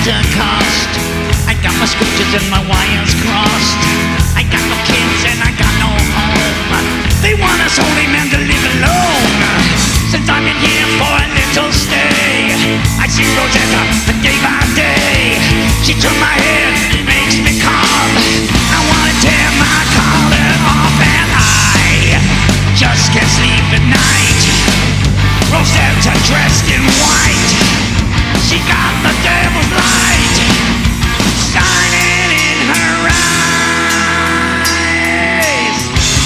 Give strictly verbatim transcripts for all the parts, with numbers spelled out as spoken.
Pentecost. I got my scriptures and my wires crossed. I got no kids and I got no home. They want us holy men to live alone. Since I'm in here for a little stay, I see Rosetta day by day. She took my head, makes me calm. I wanna tear my collar off and I just can't sleep at night. Rosetta dressed in white, she got the devil's light shining in her eyes.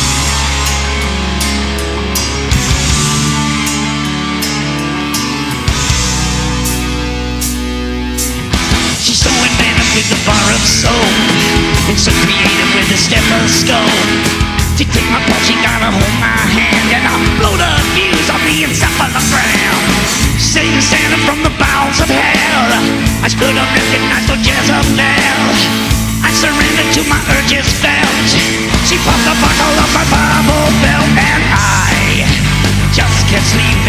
She's so inventive with the bar of soap and so creative with the stethoscope. To take my pulse, she gotta hold my hand and I'll blow the fuse on the encephalogram. Satan standing from the bowels of hell, I stood up recognized for Jezebel. I surrendered to my urges felt. She popped the buckle of my Bible belt and I just can't sleep